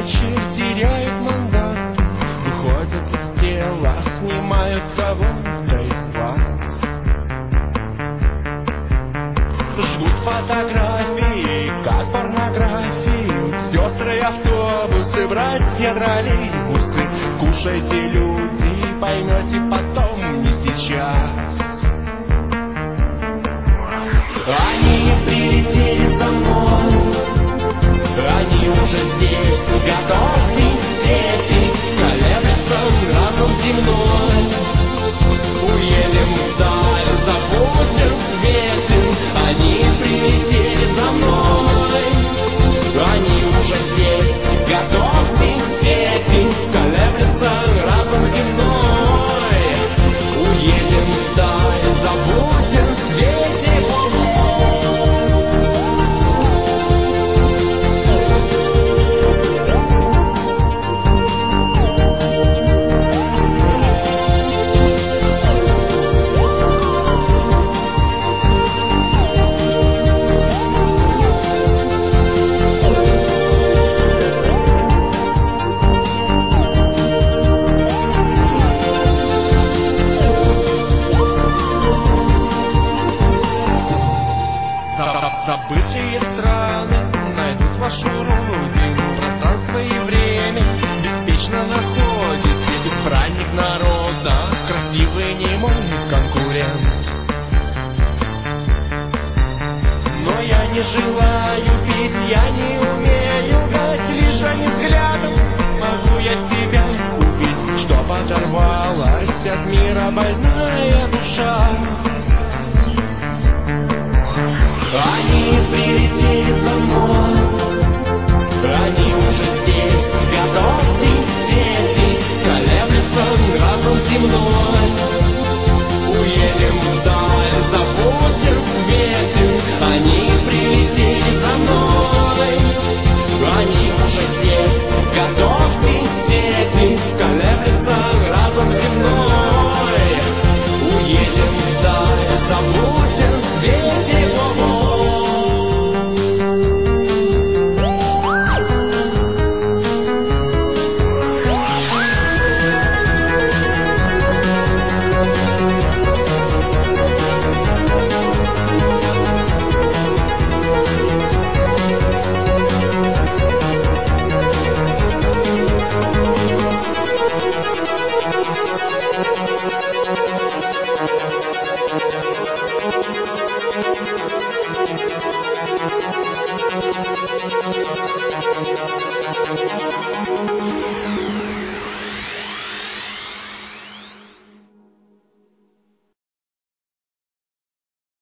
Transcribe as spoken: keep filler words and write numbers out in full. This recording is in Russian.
вечер теряют мандат, выходят из тела, снимают кого-то из вас. Жгут фотографии, как порнографию, сестры, автобусы, братья, троллейбусы. Кушайте, люди, поймете потом, не сейчас. Они прилетели за мной, они уже здесь, готовьте, дети, колеблется разум земной. Уедем вдаль, забудем светим, они прилетели за мной, они уже здесь, готовьте, дети, колеблется разум земной. Уедем вдаль, забудем светим. Забытые страны найдут вашу родину, пространство и время беспечно находите. Избранник народа, красивый немой конкурент. Но я не желаю пить, я не умею гать, лишь одним взглядом могу я тебя убить, чтоб оторвалась от мира больная душа. I